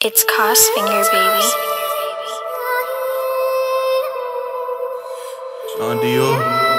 It's Cosfinger, baby. John Dior.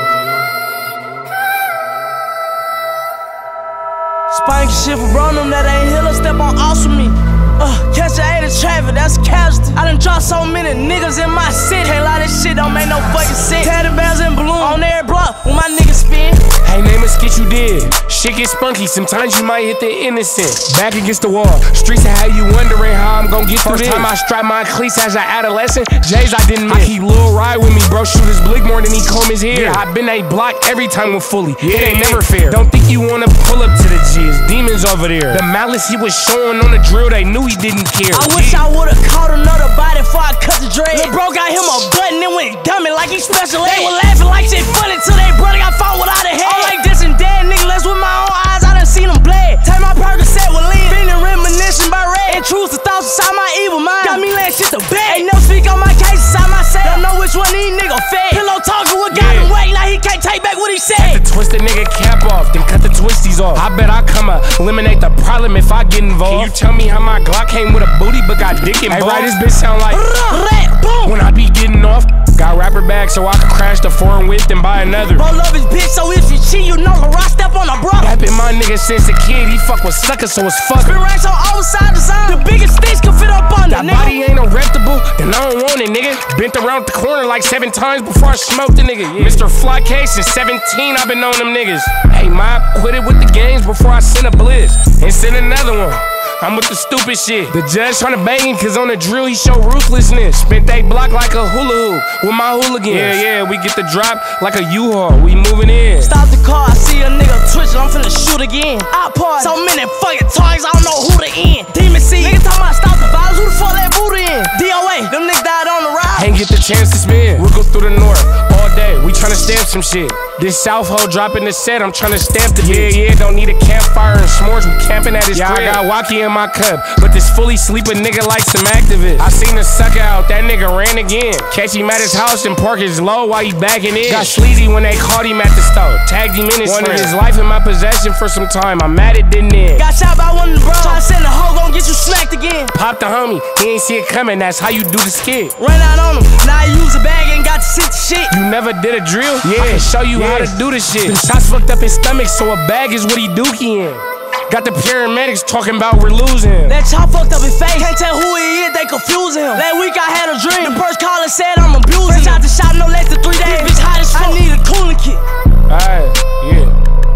Spank shit for run them that ain't here to step on off with me. Catch a 8 of traffic, that's a casualty. I done dropped so many niggas in my city. Can't lie, this shit don't make no fucking sense. Teddy bears and balloons on every block when my niggas spin. Hey, name a skit you did. Shit get spunky, sometimes you might hit the innocent. Back against the wall, streets are how you wondering how I'm gon' get through this. First time I strapped my cleats as an adolescent, J's I didn't miss. I keep Lil Ride with me, bro, shoot his blick more than he comb his hair. Yeah, I been a block every time with fully, it ain't never fair. Don't think you wanna pull up to the G's, demons over there. The malice he was showing on the drill, they knew he didn't care. I wish I would've caught another body before I cut the dread. Lil' bro got him a button and went dummy like he special ed. They were laughing like shit funny till they brother got fought without a head. I'm like this and dead nigga, let's with my own eyes, I done seen him bled. Take my Percocet with lean, feeling reminiscing by red. Intrusive thoughts inside my evil mind, got me laying shit to bed. Ain't no speak on my case inside my cell. Don't know which one these niggas fed. Pillow talking what got him waiting, now he can't take back what he said. Cut the twisted nigga cap off, then cut the twisties off. I bet I come eliminate the problem if I get involved. Can you tell me how my Glock came with a booty but got dick involved? Hey, right, this bitch sound like when I be getting off. Got rapper bag so I could crash the foreign whip and buy another. Bro love his bitch, so if you cheat, you know LaRock step on a brother. That been my nigga since a kid, he fuck with suckers, so it's fuck. Spin racks on all side design, the biggest sticks can fit up on that body ain't no reputable, then I don't want it, nigga. Bent around the corner like 7 times before I smoked the nigga. Mr. Fly Case since 17, I been on them niggas. Hey, ma, quit it with the games before I send a blitz and send another one. I'm with the stupid shit. The judge tryna bang him cause on the drill he show ruthlessness. Spent they block like a hula hoop with my hooligans. Yeah, we get the drop like a U-Haul, we moving in. Stop the car, I see a nigga twitching, I'm finna shoot again. I party, so many fucking targets, I don't know who to end. Demon C, niggas talking about stop the vibes, who the fuck let Buddha in? DOA, them niggas died on the ride. Ain't get the chance to spin, we'll go through the north all day, we tryna stamp some shit. This South hoe dropping the set, I'm tryna stamp the bitch. Yeah, don't need a campfire and s'mores, we camping at his crib. I got Wacky in my cup, but this fully sleeping nigga like some activists. I seen the sucker out, that nigga ran again. Catch him at his house and park his low while he backing in. Got sleazy when they caught him at the store, tagged him in his friend. Wanted his life in my possession for some time, I'm mad it didn't end. Got shot by one of the bros, tryna send the hoe gon' get you smacked again. Pop the homie, he ain't see it coming, that's how you do the skit. Ran out on him, now I use a bag, ain't got to sit the shit. You never did a drill? Yeah, I can show you how to do the shit. The shots fucked up his stomach, so a bag is what he dookie in. Got the paramedics talking about we're losing. That chop fucked up his face, can't tell who he is, they confusing him. That week I had a dream, the first caller said I'm abusing. Fresh out the shop, no less than 3 days. This bitch hot as fuck, I need a cooling kit. Alright, yeah.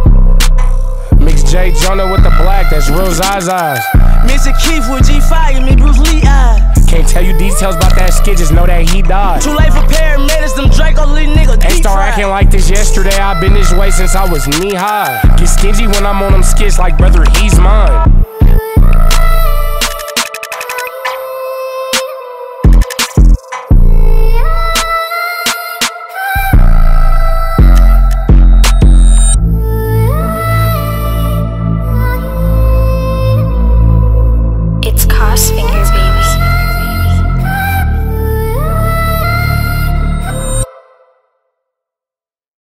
Mix J Jonah with the black, that's real Zazas. Mr. Keith with G5, give me Bruce Lee eyes. Can't tell you details about that skit, just know that he died. Too late for paramedics, them Draco Lee nigga ain't start acting like this yesterday, I been this way since I was knee high. Get stingy when I'm on them skits like brother, he's mine.